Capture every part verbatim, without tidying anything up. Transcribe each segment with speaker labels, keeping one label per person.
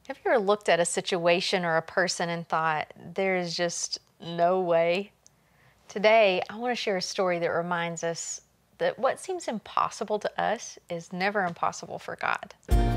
Speaker 1: Have you ever looked at a situation or a person and thought, there's just no way? Today, I want to share a story that reminds us that what seems impossible to us is never impossible for God.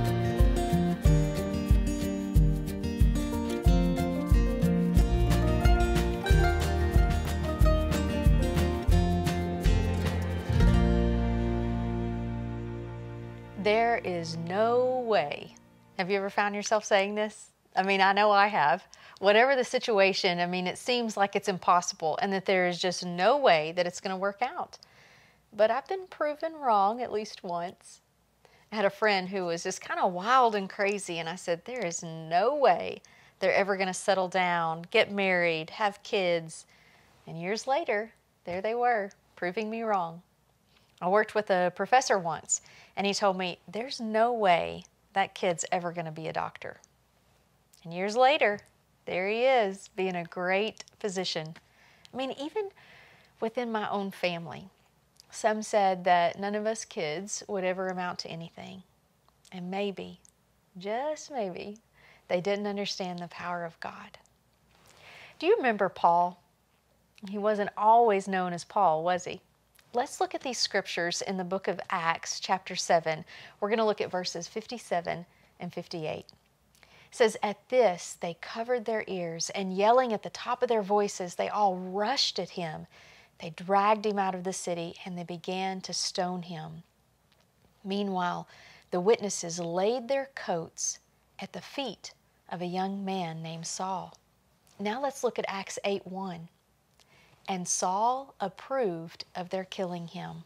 Speaker 1: There is no way. Have you ever found yourself saying this? I mean, I know I have. Whatever the situation, I mean, it seems like it's impossible and that there is just no way that it's going to work out. But I've been proven wrong at least once. I had a friend who was just kind of wild and crazy, and I said, there is no way they're ever going to settle down, get married, have kids. And years later, there they were, proving me wrong. I worked with a professor once, and he told me, there's no way that kid's ever going to be a doctor. And years later, there he is, being a great physician. I mean, even within my own family, some said that none of us kids would ever amount to anything. And maybe, just maybe, they didn't understand the power of God. Do you remember Paul? He wasn't always known as Paul, was he? Let's look at these scriptures in the book of Acts, chapter seven. We're going to look at verses fifty-seven and fifty-eight. It says, at this they covered their ears, and yelling at the top of their voices, they all rushed at him. They dragged him out of the city, and they began to stone him. Meanwhile, the witnesses laid their coats at the feet of a young man named Saul. Now let's look at Acts eight one. And Saul approved of their killing him.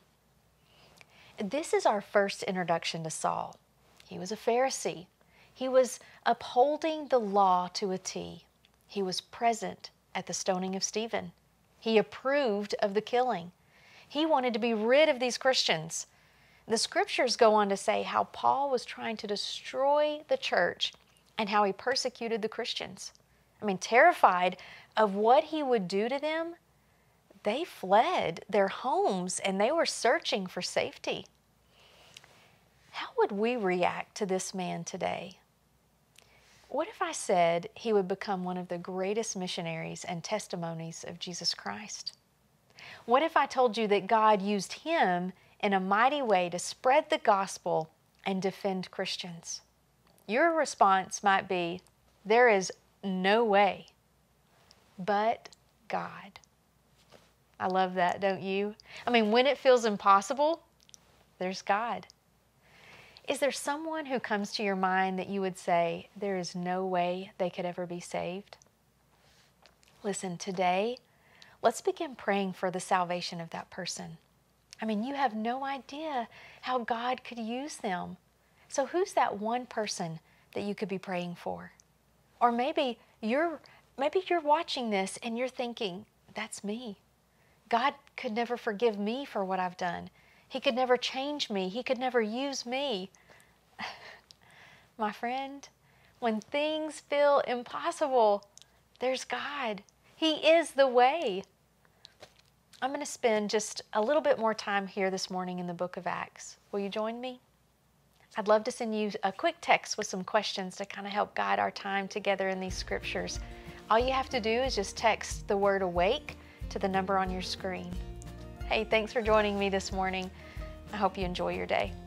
Speaker 1: This is our first introduction to Saul. He was a Pharisee. He was upholding the law to a T. He was present at the stoning of Stephen. He approved of the killing. He wanted to be rid of these Christians. The scriptures go on to say how Paul was trying to destroy the church and how he persecuted the Christians. I mean, terrified of what he would do to them, they fled their homes and they were searching for safety. How would we react to this man today? What if I said he would become one of the greatest missionaries and testimonies of Jesus Christ? What if I told you that God used him in a mighty way to spread the gospel and defend Christians? Your response might be, there is no way, but God. I love that, don't you? I mean, when it feels impossible, there's God. Is there someone who comes to your mind that you would say, there is no way they could ever be saved? Listen, today, let's begin praying for the salvation of that person. I mean, you have no idea how God could use them. So who's that one person that you could be praying for? Or maybe you're, maybe you're watching this and you're thinking, that's me. God could never forgive me for what I've done. He could never change me. He could never use me. My friend, when things feel impossible, there's God. He is the way. I'm going to spend just a little bit more time here this morning in the book of Acts. Will you join me? I'd love to send you a quick text with some questions to kind of help guide our time together in these scriptures. All you have to do is just text the word awake to the number on your screen. Hey, thanks for joining me this morning. I hope you enjoy your day.